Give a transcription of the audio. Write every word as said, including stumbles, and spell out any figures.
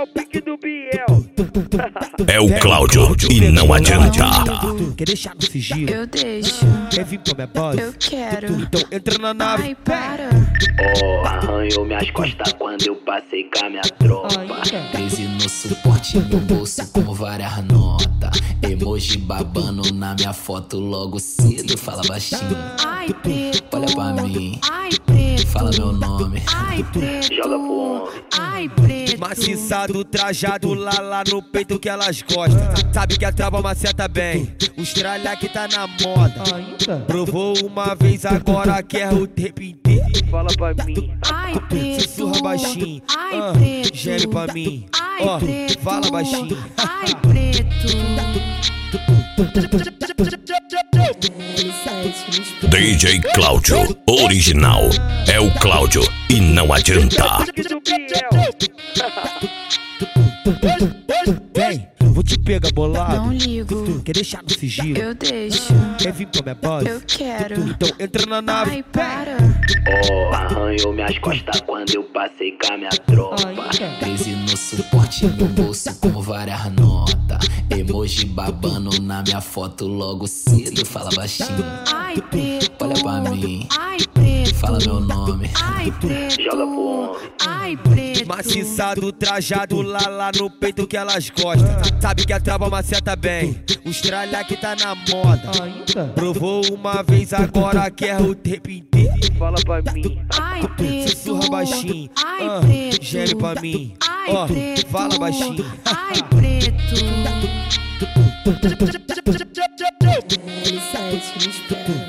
o pique do Biel. É o Cláudio e não adianta. Quer deixar no sigilo? Eu deixo. Quer vir pra minha base? Eu quero. Então entra na nave. Ai, para. Oh, arranhou minhas costas quando eu passei com a minha tropa. treze no suporte, no bolso com várias notas. Emoji babando na minha foto logo cedo. Fala baixinho, Ai, preto. olha pra mim, Ai, preto. fala meu nome. Ai, preto. Joga pro homem. Ai, preto. Maciçado, trajado lá, lá no peito que elas gostam. Sabe que a trava maceta bem, os tralha que tá na moda. Provou uma vez, agora quer o tempo inteiro. Fala pra mim. Ai, preto. Sussurra baixinho, Ai, ah, preto. geme pra mim. Ai, Ó, preto. fala baixinho. Ai, preto. D J Cláudio, original. É o Cláudio e não adianta. Pique do Biel. Vem, vou te pegar bolado. Não ligo. Quer deixar no sigilo? Eu deixo. Quer vir pra minha base? Eu quero. Então entra na nave. Ai, para. Oh, arranhou minhas costas quando eu passei com a minha tropa. treze no suporte, no bolso com várias notas. Emoji babando na minha foto logo cedo. Fala baixinho, Ai, preto. olha pra mim, Ai, preto. fala meu nome. Ai, preto. Joga pro homem. Ai, preto. Maciçado, trajado lá, lá no peito que elas gostam. Sabe que a trava maceta bem, os tralha que tá na moda. Provou uma vez, agora quer o tempo inteiro. Fala pra mim. Ai, preto. Sussurra baixinho, Ai, ah, preto. geme pra mim. Ai, Ó, preto. fala baixinho. Ai, preto. Sete,